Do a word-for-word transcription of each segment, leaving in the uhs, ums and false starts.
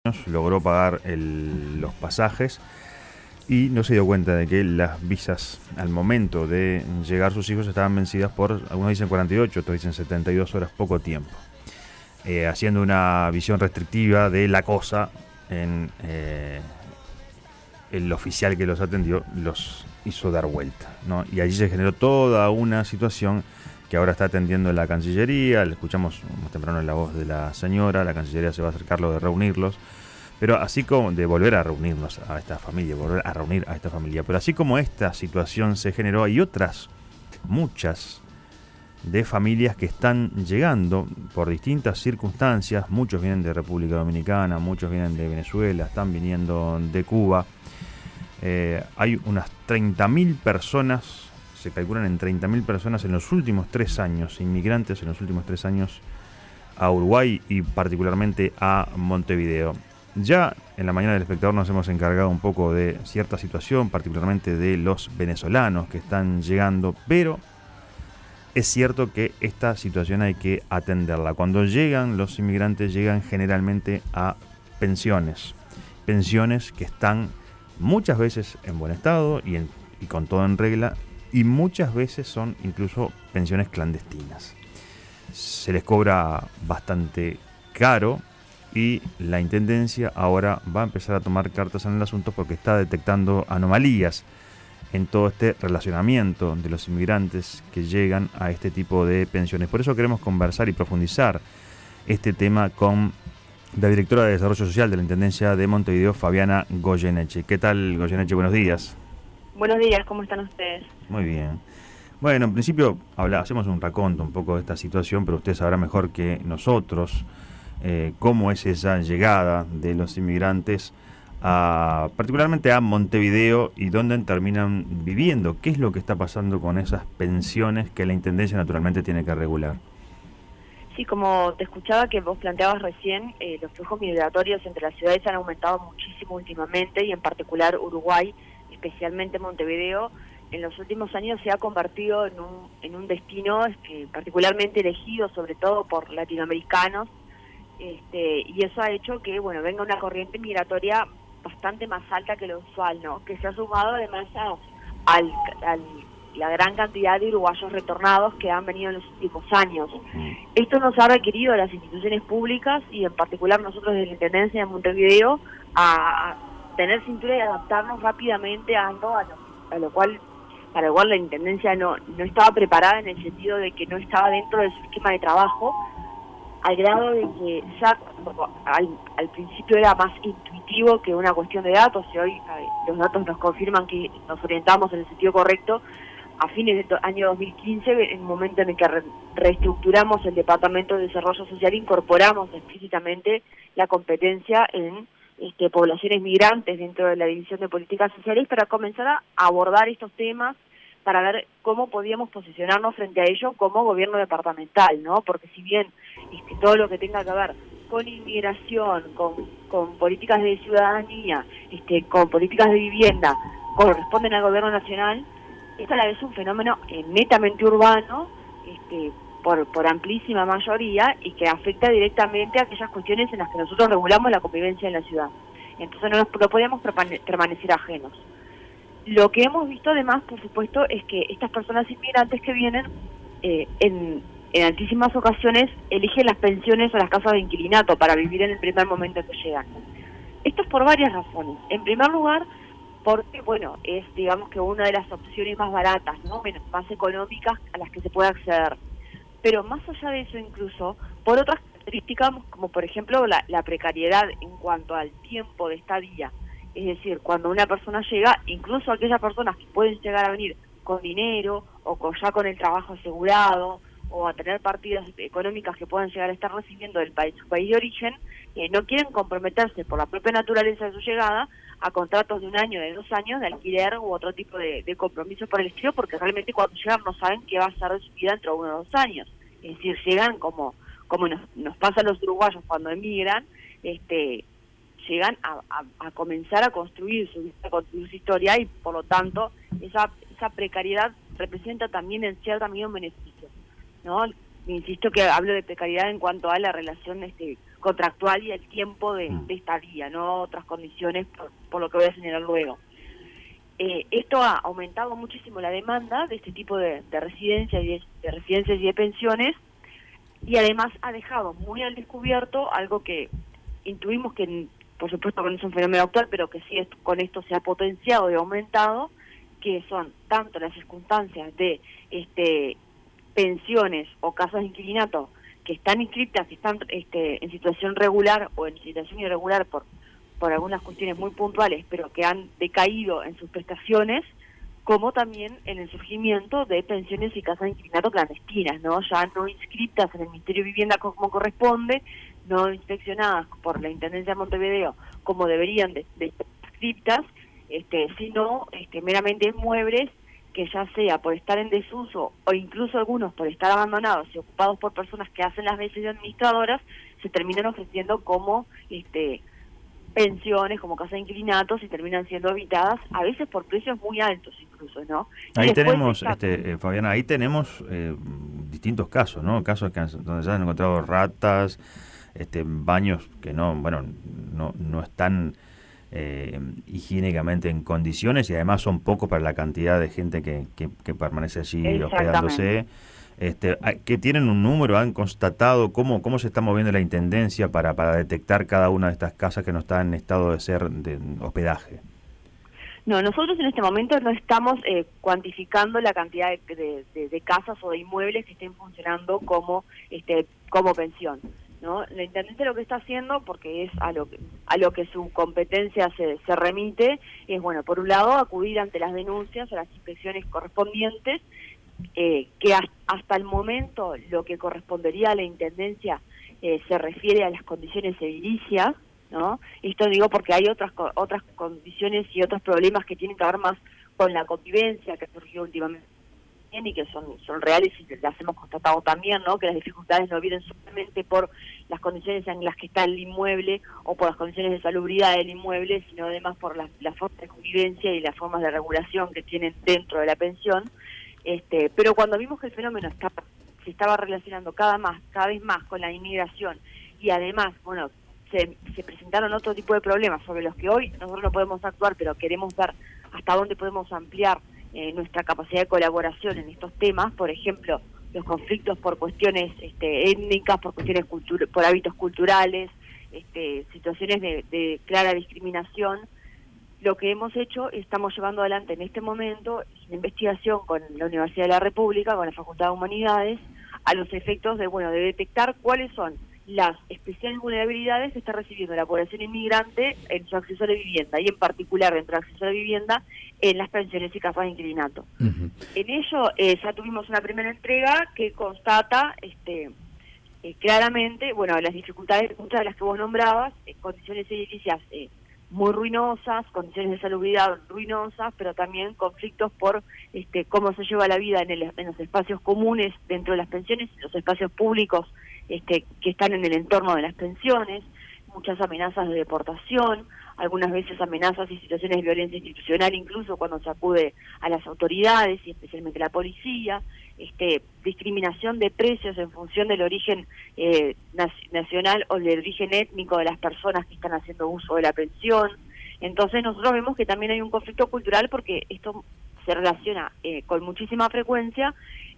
logró pagar el, los pasajes y no se dio cuenta de que las visas al momento de llegar sus hijos estaban vencidas por, algunos dicen cuarenta y ocho, otros dicen setenta y dos horas, poco tiempo, eh, haciendo una visión restrictiva de la cosa. En eh, el oficial que los atendió los hizo dar vuelta, ¿no? Y allí se generó toda una situación que ahora está atendiendo la Cancillería. Le escuchamos más temprano en la voz de la señora. La Cancillería se va a hacer cargo de reunirlos, pero así como de volver a reunirnos a esta familia, volver a reunir a esta familia. Pero así como esta situación se generó, hay otras muchas de familias que están llegando por distintas circunstancias. Muchos vienen de República Dominicana, muchos vienen de Venezuela, están viniendo de Cuba. Eh, hay unas treinta mil personas, se calculan en treinta mil personas en los últimos tres años, inmigrantes en los últimos tres años a Uruguay y particularmente a Montevideo. Ya en la mañana del espectador nos hemos encargado un poco de cierta situación, particularmente de los venezolanos que están llegando, pero es cierto que esta situación hay que atenderla. Cuando llegan los inmigrantes, llegan generalmente a pensiones, pensiones que están muchas veces en buen estado y, en, y con todo en regla, y muchas veces son incluso pensiones clandestinas. Se les cobra bastante caro y la Intendencia ahora va a empezar a tomar cartas en el asunto porque está detectando anomalías en todo este relacionamiento de los inmigrantes que llegan a este tipo de pensiones. Por eso queremos conversar y profundizar este tema con la directora de Desarrollo Social de la Intendencia de Montevideo, Fabiana Goyeneche. ¿Qué tal, Goyeneche? Buenos días. Buenos días, ¿cómo están ustedes? Muy bien. Bueno, en principio habla, hacemos un raconto un poco de esta situación, pero usted sabrá mejor que nosotros eh, cómo es esa llegada de los inmigrantes, a, particularmente a Montevideo, y dónde terminan viviendo. ¿Qué es lo que está pasando con esas pensiones que la Intendencia naturalmente tiene que regular? Sí, como te escuchaba que vos planteabas recién, eh, los flujos migratorios entre las ciudades han aumentado muchísimo últimamente, y en particular Uruguay, especialmente Montevideo, en los últimos años se ha convertido en un, en un destino este, particularmente elegido, sobre todo por latinoamericanos, este, y eso ha hecho que bueno venga una corriente migratoria bastante más alta que lo usual, ¿no? Que se ha sumado además a al, al, la gran cantidad de uruguayos retornados que han venido en los últimos años. Esto nos ha requerido a las instituciones públicas, y en particular nosotros de la Intendencia de Montevideo, a tener cintura y adaptarnos rápidamente a, ¿no? a, lo, a lo cual para lo cual la Intendencia no, no estaba preparada, en el sentido de que no estaba dentro de su esquema de trabajo, al grado de que ya al, al principio era más intuitivo que una cuestión de datos, y hoy eh, los datos nos confirman que nos orientamos en el sentido correcto. A fines del año dos mil quince, en el momento en el que re reestructuramos el Departamento de Desarrollo Social, incorporamos explícitamente la competencia en este, poblaciones migrantes dentro de la División de Políticas Sociales, para comenzar a abordar estos temas, para ver cómo podíamos posicionarnos frente a ello como gobierno departamental, ¿no? Porque si bien este, todo lo que tenga que ver con inmigración, con, con políticas de ciudadanía, este, con políticas de vivienda, corresponden al gobierno nacional, esto a la vez es un fenómeno eh, netamente urbano, este, por, por amplísima mayoría, y que afecta directamente a aquellas cuestiones en las que nosotros regulamos la convivencia en la ciudad. Entonces no, nos, no podemos permanecer ajenos. Lo que hemos visto además, por supuesto, es que estas personas inmigrantes que vienen, eh, en, en altísimas ocasiones, eligen las pensiones o las casas de inquilinato para vivir en el primer momento que llegan. Esto es por varias razones. En primer lugar, porque, bueno, es, digamos que una de las opciones más baratas, ¿no? Menos, más económicas a las que se puede acceder. Pero más allá de eso, incluso, por otras características, como por ejemplo la, la precariedad en cuanto al tiempo de estadía. Es decir, cuando una persona llega, incluso aquellas personas que pueden llegar a venir con dinero, o con, ya con el trabajo asegurado, o a tener partidas económicas que puedan llegar a estar recibiendo del país, su país de origen, eh, no quieren comprometerse por la propia naturaleza de su llegada a contratos de un año, de dos años, de alquiler u otro tipo de, de compromisos por el estilo, porque realmente cuando llegan no saben qué va a ser de su vida dentro de uno o dos años. Es decir, llegan como como nos, nos pasa a los uruguayos cuando emigran, este llegan a, a, a comenzar a construir su vida, a construir su historia, y por lo tanto esa esa precariedad representa también en cierta medida un beneficio, ¿no? Insisto que hablo de precariedad en cuanto a la relación este contractual y el tiempo de, de estadía, no otras condiciones por, por lo que voy a señalar luego. Eh, esto ha aumentado muchísimo la demanda de este tipo de, de residencias y de, de residencias y de pensiones, y además ha dejado muy al descubierto algo que intuimos que, por supuesto, que no es un fenómeno actual, pero que sí es, con esto se ha potenciado y aumentado, que son tanto las circunstancias de este pensiones o casas de inquilinato que están inscritas, que están este, en situación regular o en situación irregular por, por algunas cuestiones muy puntuales, pero que han decaído en sus prestaciones, como también en el surgimiento de pensiones y casas de inquilinato clandestinas, ¿no? Ya no inscritas en el Ministerio de Vivienda como corresponde, no inspeccionadas por la Intendencia de Montevideo como deberían de, de estar inscritas, este, sino este, meramente inmuebles que ya sea por estar en desuso o incluso algunos por estar abandonados y ocupados por personas que hacen las veces de administradoras, se terminan ofreciendo como este pensiones, como casas de inquilinatos, y terminan siendo habitadas a veces por precios muy altos incluso, ¿no? Y ahí tenemos, está... este, eh, Fabiana, ahí tenemos eh, distintos casos, ¿no? Casos que han, donde se han encontrado ratas, este, baños que no, bueno, no, no están eh, higiénicamente en condiciones, y además son pocos para la cantidad de gente que, que, que permanece allí hospedándose. Este, que tienen un número, han constatado cómo cómo se está moviendo la intendencia para para detectar cada una de estas casas que no están en estado de ser de hospedaje. No, nosotros en este momento no estamos eh, cuantificando la cantidad de, de, de, de casas o de inmuebles que estén funcionando como este como pensión, ¿no? La intendencia lo que está haciendo, porque es a lo que, a lo que su competencia se, se remite, es, bueno, por un lado, acudir ante las denuncias o las inspecciones correspondientes, Eh, que hasta el momento lo que correspondería a la Intendencia eh, se refiere a las condiciones edilicias, ¿no? Esto digo porque hay otras otras condiciones y otros problemas que tienen que ver más con la convivencia que surgió últimamente y que son son reales y las hemos constatado también, ¿no? Que las dificultades no vienen solamente por las condiciones en las que está el inmueble o por las condiciones de salubridad del inmueble, sino además por la, la forma de convivencia y las formas de regulación que tienen dentro de la pensión. Este, pero cuando vimos que el fenómeno estaba, se estaba relacionando cada más, cada vez más con la inmigración, y además, bueno, se, se presentaron otro tipo de problemas sobre los que hoy nosotros no podemos actuar, pero queremos ver hasta dónde podemos ampliar eh, nuestra capacidad de colaboración en estos temas. Por ejemplo, los conflictos por cuestiones este, étnicas, por cuestiones cultur por hábitos culturales, este, situaciones de, de clara discriminación. Lo que hemos hecho, estamos llevando adelante en este momento, es una investigación con la Universidad de la República, con la Facultad de Humanidades, a los efectos de, bueno, de detectar cuáles son las especiales vulnerabilidades que está recibiendo la población inmigrante en su acceso a la vivienda, y en particular dentro del acceso a la vivienda en las pensiones y casas de inquilinato. Uh-huh. En ello eh, ya tuvimos una primera entrega que constata este eh, claramente, bueno, las dificultades, muchas de las que vos nombrabas, eh, condiciones edilicias eh, muy ruinosas, condiciones de salubridad ruinosas, pero también conflictos por este cómo se lleva la vida en, el, en los espacios comunes dentro de las pensiones, los espacios públicos este que están en el entorno de las pensiones, muchas amenazas de deportación, algunas veces amenazas y situaciones de violencia institucional, incluso cuando se acude a las autoridades y especialmente la policía, este discriminación de precios en función del origen eh, nacional o del origen étnico de las personas que están haciendo uso de la pensión. Entonces nosotros vemos que también hay un conflicto cultural, porque esto se relaciona eh, con muchísima frecuencia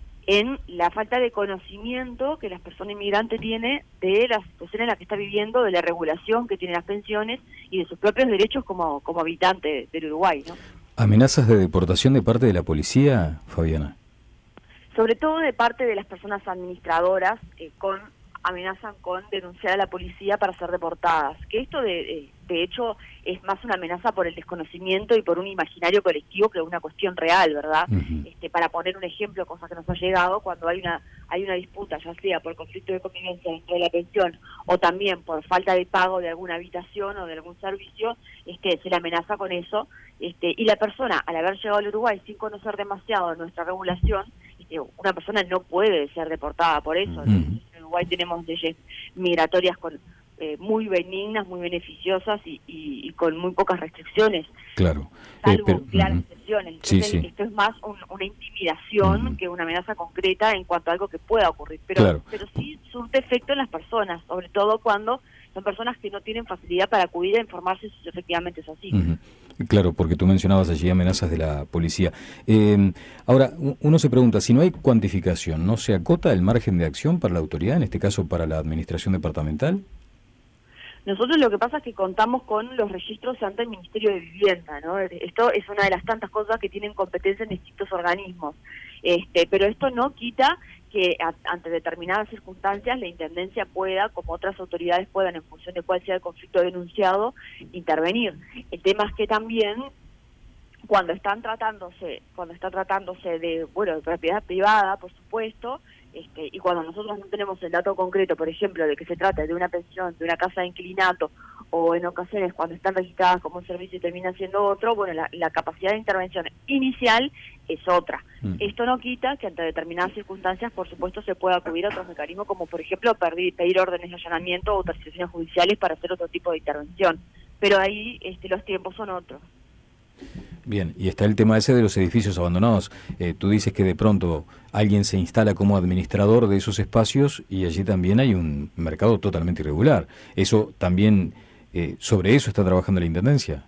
en la falta de conocimiento que la persona inmigrante tiene de la situación en la que está viviendo, de la regulación que tienen las pensiones y de sus propios derechos como, como habitante del Uruguay, ¿no? ¿Amenazas de deportación de parte de la policía, Fabiana? Sobre todo de parte de las personas administradoras, eh, con amenazan con denunciar a la policía para ser deportadas. Que esto, de, de hecho, es más una amenaza por el desconocimiento y por un imaginario colectivo que una cuestión real, ¿verdad? Uh-huh. Este, para poner un ejemplo, cosa que nos ha llegado, cuando hay una hay una disputa, ya sea por conflicto de convivencia dentro de la pensión o también por falta de pago de alguna habitación o de algún servicio, este, se le amenaza con eso. Este, y la persona, al haber llegado al Uruguay sin conocer demasiado de nuestra regulación, este, una persona no puede ser deportada por eso. Uh-huh. En Uruguay tenemos leyes migratorias con eh, muy benignas, muy beneficiosas y, y, y con muy pocas restricciones. Claro. Salvo eh, pero, claras uh-huh. excepciones. Entonces, sí, sí. Esto es más un, una intimidación uh-huh. que una amenaza concreta en cuanto a algo que pueda ocurrir. Pero, claro. pero sí surte efecto en las personas, sobre todo cuando son personas que no tienen facilidad para acudir a informarse si efectivamente es así. Uh-huh. Claro, porque tú mencionabas allí amenazas de la policía. Eh, ahora, uno se pregunta, si no hay cuantificación, ¿no se acota el margen de acción para la autoridad, en este caso para la administración departamental? Nosotros lo que pasa es que contamos con los registros ante el Ministerio de Vivienda, ¿no? Esto es una de las tantas cosas que tienen competencia en distintos organismos, este, pero esto no quita que a, ante determinadas circunstancias la Intendencia pueda, como otras autoridades puedan, en función de cuál sea el conflicto denunciado, intervenir. El tema es que también cuando están tratándose, cuando está tratándose de, bueno, de propiedad privada, por supuesto, este, y cuando nosotros no tenemos el dato concreto, por ejemplo, de que se trata de una pensión, de una casa de inquilinato, o en ocasiones cuando están registradas como un servicio y termina siendo otro, bueno, la, la capacidad de intervención inicial es otra. Mm. Esto no quita que ante determinadas circunstancias, por supuesto, se pueda acudir a otros mecanismos, como por ejemplo pedir, pedir órdenes de allanamiento o otras situaciones judiciales para hacer otro tipo de intervención. Pero ahí este, los tiempos son otros. Bien, y está el tema ese de los edificios abandonados. Eh, tú dices que de pronto alguien se instala como administrador de esos espacios y allí también hay un mercado totalmente irregular. Eso también, eh, sobre eso está trabajando la Intendencia.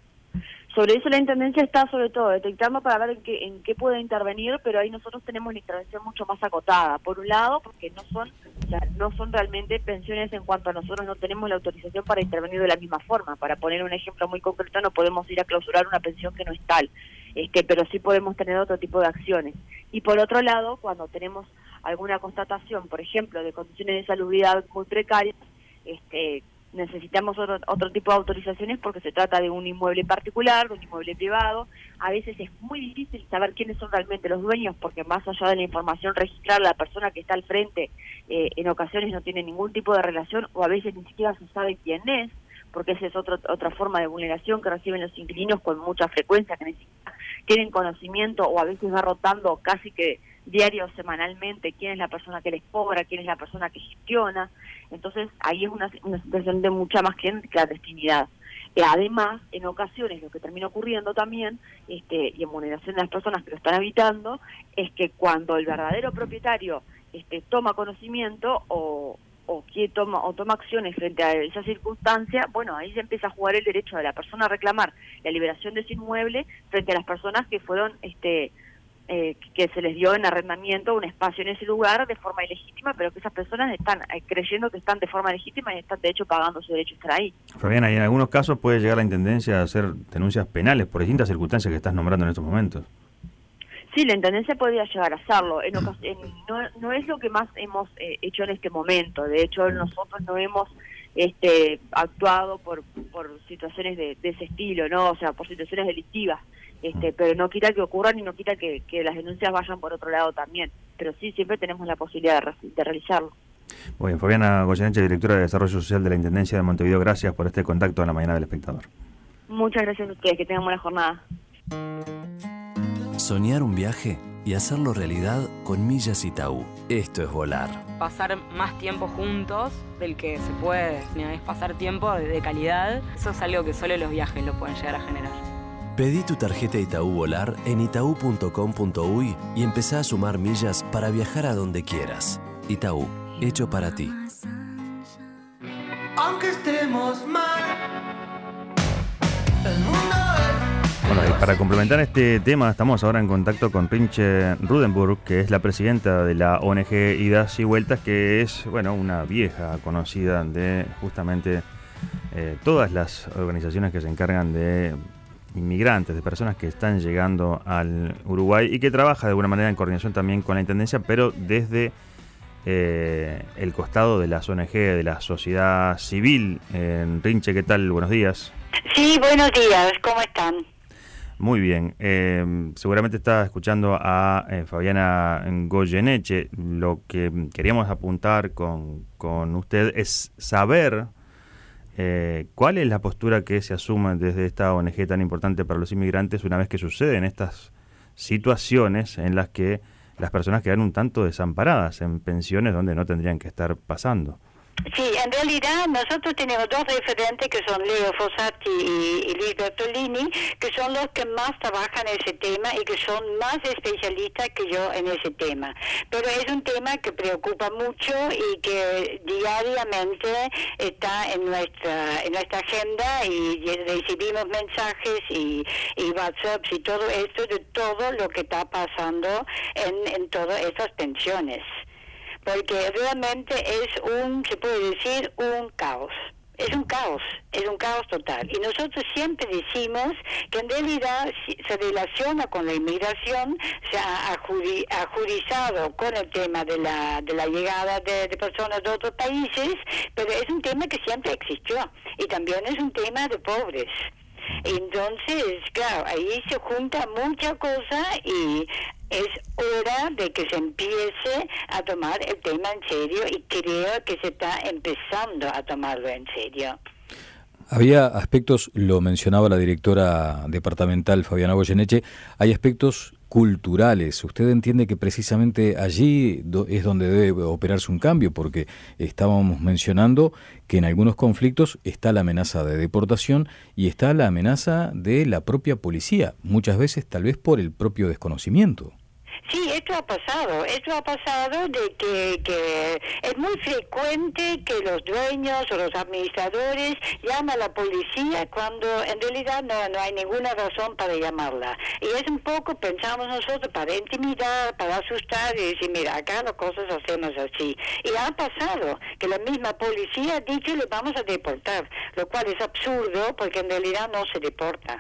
Sobre eso la Intendencia está sobre todo detectando para ver en qué, en qué puede intervenir, pero ahí nosotros tenemos una intervención mucho más acotada. Por un lado, porque no son, o sea, no son realmente pensiones en cuanto a nosotros no tenemos la autorización para intervenir de la misma forma. Para poner un ejemplo muy concreto, no podemos ir a clausurar una pensión que no es tal, este, pero sí podemos tener otro tipo de acciones. Y por otro lado, cuando tenemos alguna constatación, por ejemplo, de condiciones de salubridad muy precarias, este necesitamos otro, otro tipo de autorizaciones porque se trata de un inmueble particular, de un inmueble privado. A veces es muy difícil saber quiénes son realmente los dueños porque más allá de la información registrar, la persona que está al frente eh, en ocasiones no tiene ningún tipo de relación o a veces ni siquiera se sabe quién es, porque esa es otro, otra forma de vulneración que reciben los inquilinos con mucha frecuencia, que necesitan, tienen conocimiento o a veces va rotando casi que diario o semanalmente quién es la persona que les cobra, quién es la persona que gestiona. Entonces ahí es una, una situación de mucha más clandestinidad. Eh, además, en ocasiones lo que termina ocurriendo también, este, y en vulneración de las personas que lo están habitando, es que cuando el verdadero propietario este, toma conocimiento o o que toma o toma acciones frente a esa circunstancia, bueno, ahí se empieza a jugar el derecho de la persona a reclamar la liberación de ese inmueble frente a las personas que fueron este eh, que se les dio en arrendamiento un espacio en ese lugar de forma ilegítima, pero que esas personas están eh, creyendo que están de forma legítima y están de hecho pagando su derecho a estar ahí. Fabiana, y en algunos casos puede llegar la Intendencia a hacer denuncias penales por distintas circunstancias que estás nombrando en estos momentos. Sí, la Intendencia podría llegar a hacerlo. En en, no, no es lo que más hemos eh, hecho en este momento. De hecho, nosotros no hemos este, actuado por por situaciones de, de ese estilo, ¿no? O sea, por situaciones delictivas. Este, pero no quita que ocurran y no quita que, que las denuncias vayan por otro lado también. Pero sí, siempre tenemos la posibilidad de, de realizarlo. Muy bien, Fabiana Goyeneche, directora de Desarrollo Social de la Intendencia de Montevideo, gracias por este contacto en la mañana del Espectador. Muchas gracias a ustedes, que tengan buena jornada. Soñar un viaje y hacerlo realidad con Millas Itaú. Esto es volar. Pasar más tiempo juntos del que se puede, es pasar tiempo de, de calidad. Eso es algo que solo los viajes lo pueden llegar a generar. Pedí tu tarjeta Itaú Volar en itaú punto com punto uy y empezá a sumar millas para viajar a donde quieras. Itaú, hecho para ti. Aunque estemos mal, el mundo es... Bueno, y para complementar este tema, estamos ahora en contacto con Rinche Rudenburg, que es la presidenta de la O N G Idas y Vueltas, que es, bueno, una vieja conocida de justamente eh, todas las organizaciones que se encargan de inmigrantes, de personas que están llegando al Uruguay y que trabaja de alguna manera en coordinación también con la Intendencia, pero desde eh, el costado de las O N G, de la sociedad civil. Eh, Rinche, ¿qué tal? Buenos días. Sí, buenos días, ¿cómo están? Muy bien, eh, seguramente está escuchando a eh, Fabiana Goyeneche. Lo que queríamos apuntar con, con usted es saber Eh, ¿cuál es la postura que se asume desde esta O N G tan importante para los inmigrantes una vez que suceden estas situaciones en las que las personas quedan un tanto desamparadas en pensiones donde no tendrían que estar pasando? Sí, en realidad nosotros tenemos dos referentes que son Leo Fossati y, y Luis Bertolini, que son los que más trabajan ese tema y que son más especialistas que yo en ese tema. Pero es un tema que preocupa mucho y que diariamente está en nuestra en nuestra agenda y recibimos mensajes y, y WhatsApps y todo esto de todo lo que está pasando en, en todas estas pensiones. Porque realmente es un, se puede decir, un caos. Es un caos, es un caos total. Y nosotros siempre decimos que en realidad se relaciona con la inmigración, se ha ajudi, ajudizado con el tema de la, de la llegada de, de personas de otros países, pero es un tema que siempre existió. Y también es un tema de pobres. Entonces, claro, ahí se junta mucha cosa y es hora de que se empiece a tomar el tema en serio y creo que se está empezando a tomarlo en serio. Había aspectos, lo mencionaba la directora departamental Fabiana Goyeneche, hay aspectos culturales. ¿Usted entiende que precisamente allí do, es donde debe operarse un cambio? Porque estábamos mencionando que en algunos conflictos está la amenaza de deportación y está la amenaza de la propia policía, muchas veces tal vez por el propio desconocimiento. Sí, esto ha pasado, esto ha pasado de que, que es muy frecuente que los dueños o los administradores llaman a la policía cuando en realidad no, no hay ninguna razón para llamarla. Y es un poco, pensamos nosotros, para intimidar, para asustar y decir, mira, acá las cosas hacemos así. Y ha pasado que la misma policía ha dicho, le vamos a deportar, lo cual es absurdo porque en realidad no se deporta.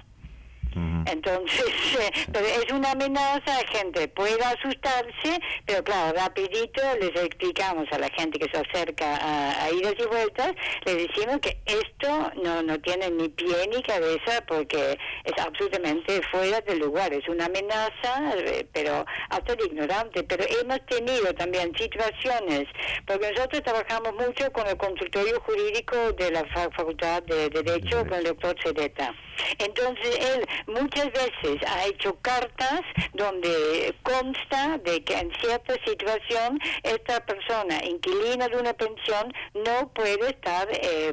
Entonces, eh, pero es una amenaza, la gente puede asustarse, pero claro, rapidito les explicamos a la gente que se acerca a, a idas y vueltas, les decimos que esto no, no tiene ni pie ni cabeza porque es absolutamente fuera de lugar, es una amenaza, eh, pero hasta de ignorante, pero hemos tenido también situaciones, porque nosotros trabajamos mucho con el consultorio jurídico de la Facultad de Derecho, con el doctor Cereta. Entonces él muchas veces ha hecho cartas donde consta de que en cierta situación esta persona inquilina de una pensión no puede estar eh,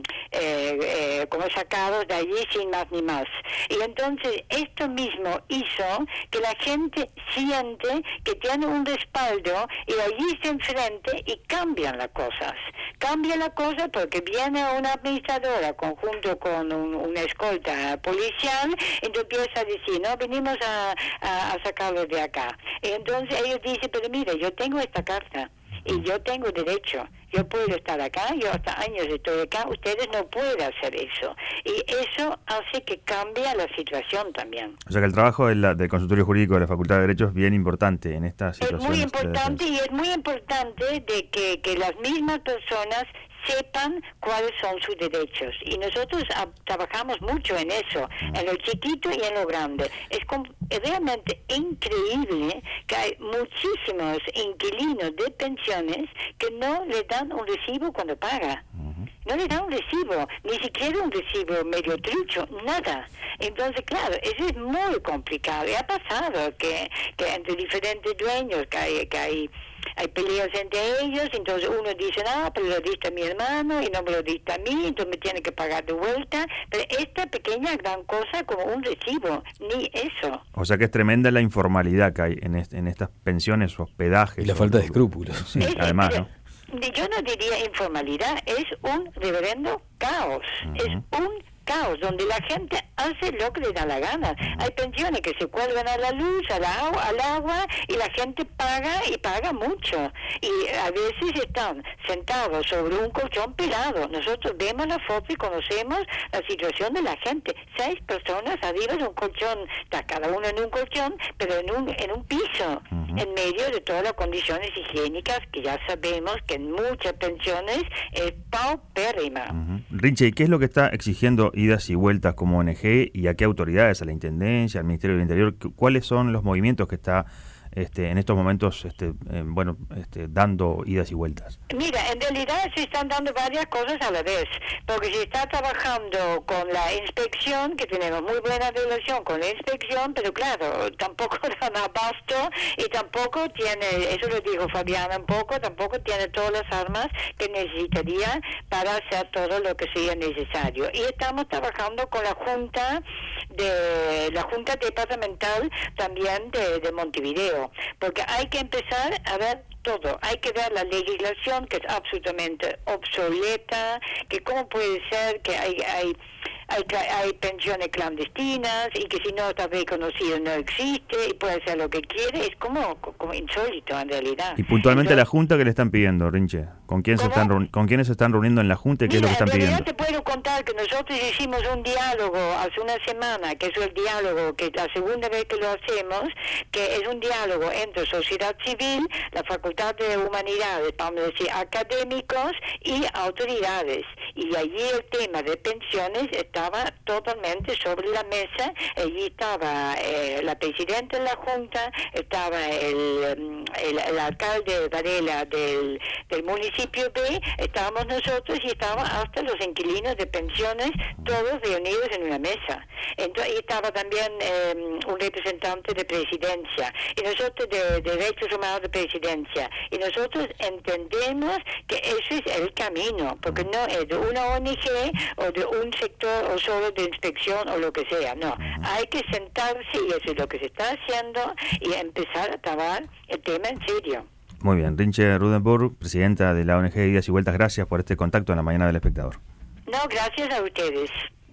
eh, eh, como sacado de allí sin más ni más. Y entonces esto mismo hizo que la gente siente que tiene un respaldo y allí se enfrente y cambian las cosas. Cambia la cosa porque viene una administradora conjunto con un, una escolta policial, entonces empieza a decir, no, venimos a, a, a sacarlos de acá. Y entonces ellos dicen, pero mire, yo tengo esta carta y yo tengo derecho, yo puedo estar acá, yo hasta años estoy acá, ustedes no pueden hacer eso. Y eso hace que cambie la situación también. O sea que el trabajo de la, del consultorio jurídico de la Facultad de Derecho es bien importante en esta situación. Es muy importante y es muy importante de que, que las mismas personas sepan cuáles son sus derechos. Y nosotros a, trabajamos mucho en eso, en lo chiquito y en lo grande. Es, com- es realmente increíble que hay muchísimos inquilinos de pensiones que no le dan un recibo cuando paga. No le dan un recibo, ni siquiera un recibo medio trucho, nada. Entonces, claro, eso es muy complicado. Y ha pasado que, que entre diferentes dueños que hay... Que hay Hay peleas entre ellos, entonces uno dice, ah, pero lo diste a mi hermano y no me lo diste a mí, entonces me tiene que pagar de vuelta. Pero esta pequeña gran cosa como un recibo, ni eso. O sea que es tremenda la informalidad que hay en, est- en estas pensiones, hospedajes. Y la o, falta de escrúpulos. Sí, es, además, es, ¿no? Yo no diría informalidad, es un reverendo caos, uh-huh. es un caos, donde la gente hace lo que le da la gana. Hay pensiones que se cuelgan a la luz, al agua, al agua y la gente paga y paga mucho. Y a veces están sentados sobre un colchón pelado. Nosotros vemos la foto y conocemos la situación de la gente. Seis personas arriba de un colchón, está cada uno en un colchón, pero en un, en un piso, uh-huh. en medio de todas las condiciones higiénicas que ya sabemos que en muchas pensiones es paupérrima. Uh-huh. Richie, ¿qué es lo que está exigiendo Idas y Vueltas como O N G y a qué autoridades, a la Intendencia, al Ministerio del Interior? ¿Cuáles son los movimientos que está este, en estos momentos, este, eh, bueno, este, dando idas y vueltas? Mira, en realidad se están dando varias cosas a la vez, porque se está trabajando con la inspección, que tenemos muy buena relación con la inspección, pero claro, tampoco dan abasto y tampoco tiene, eso lo dijo Fabiana un poco, tampoco tiene todas las armas que necesitaría para hacer todo lo que sea necesario. Y estamos trabajando con la Junta de la Junta Departamental también de, de Montevideo, porque hay que empezar a ver todo, hay que ver la legislación que es absolutamente obsoleta, que cómo puede ser que hay hay hay, hay pensiones clandestinas y que si no está reconocido no existe y puede hacer lo que quiere, es como, como insólito en realidad. Y puntualmente Entonces, la Junta, ¿qué le están pidiendo, Rinche? ¿Con quién se están reuni- con quiénes se están reuniendo en la Junta y qué mira, es lo que están en realidad pidiendo? te puedo contar que nosotros hicimos un diálogo hace una semana, que es el diálogo, que es la segunda vez que lo hacemos, que es un diálogo entre sociedad civil, la Facultad de Humanidades, vamos a decir, académicos y autoridades. Y allí el tema de pensiones estaba totalmente sobre la mesa. Allí estaba eh, la presidenta de la Junta, estaba el, el, el alcalde Varela del, del municipio B, estábamos nosotros y estaban hasta los inquilinos de pensiones, todos reunidos en una mesa. Entonces, y estaba también eh, un representante de presidencia, y nosotros de, de derechos humanos de presidencia. Y nosotros entendemos que ese es el camino, porque no es de una O N G o de un sector o solo de inspección o lo que sea, no. Hay que sentarse, y eso es lo que se está haciendo, y empezar a trabajar el tema en serio. Muy bien, Rinche Rudenburg, presidenta de la O N G Idas y Vueltas, gracias por este contacto en la mañana del Espectador. No, gracias a ustedes.